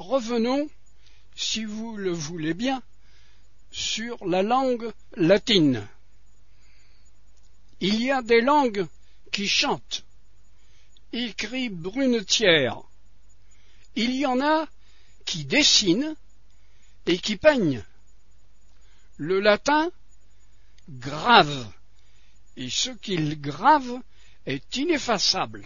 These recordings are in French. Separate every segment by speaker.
Speaker 1: revenons, si vous le voulez bien, sur la langue latine. Il y a des langues qui chantent, écrit Brunetière. Il y en a qui dessinent et qui peignent. Le latin grave, et ce qu'il grave est ineffaçable.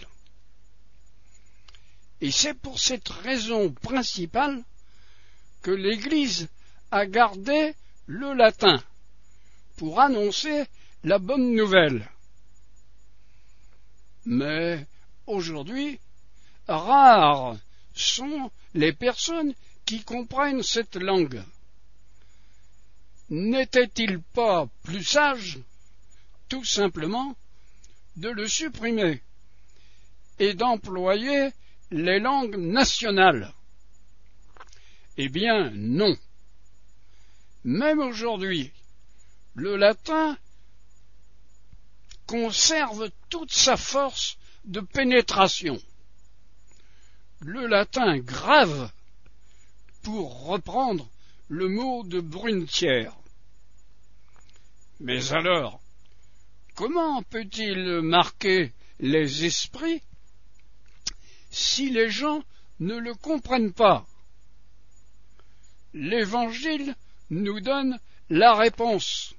Speaker 1: Et c'est pour cette raison principale que l'Église a gardé le latin pour annoncer la bonne nouvelle. Mais aujourd'hui, rares sont les personnes qui comprennent cette langue. N'était-il pas plus sage, tout simplement, de le supprimer et d'employer les langues nationales? Eh bien, non. Même aujourd'hui, le latin conserve toute sa force de pénétration. Le latin grave, pour reprendre le mot de Brunetière. Mais alors, comment peut-il marquer les esprits si les gens ne le comprennent pas? L'Évangile nous donne la réponse.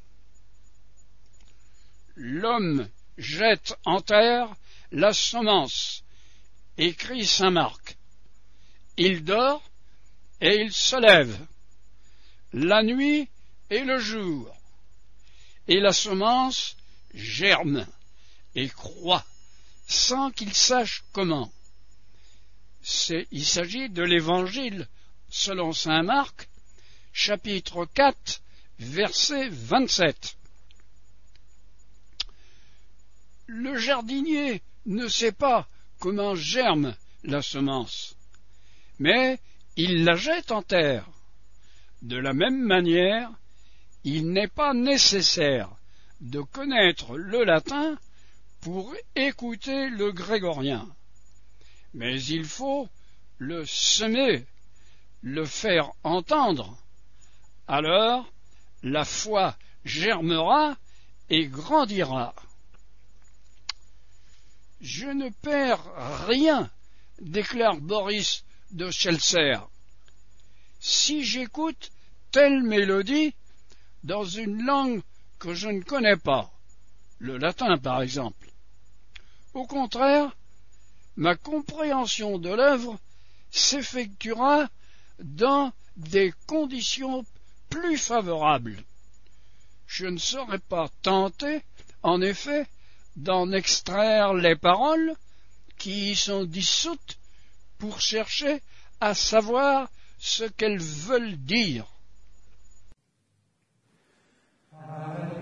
Speaker 1: L'homme jette en terre la semence, écrit saint Marc. Il dort et il se lève, la nuit et le jour, et la semence germe et croît sans qu'il sache comment. Il s'agit de l'Évangile selon saint Marc, chapitre 4, verset 27. Le jardinier ne sait pas comment germe la semence, mais il la jette en terre. De la même manière, il n'est pas nécessaire de connaître le latin pour écouter le grégorien, mais il faut le semer, le faire entendre. Alors, la foi germera et grandira. Je ne perds rien, déclare Boris de Schelser, si j'écoute telle mélodie dans une langue que je ne connais pas, le latin par exemple. Au contraire, ma compréhension de l'œuvre s'effectuera dans des conditions plus favorables. Je ne serai pas tenté, en effet, d'en extraire les paroles qui y sont dissoutes pour chercher à savoir ce qu'elles veulent dire.
Speaker 2: Amen.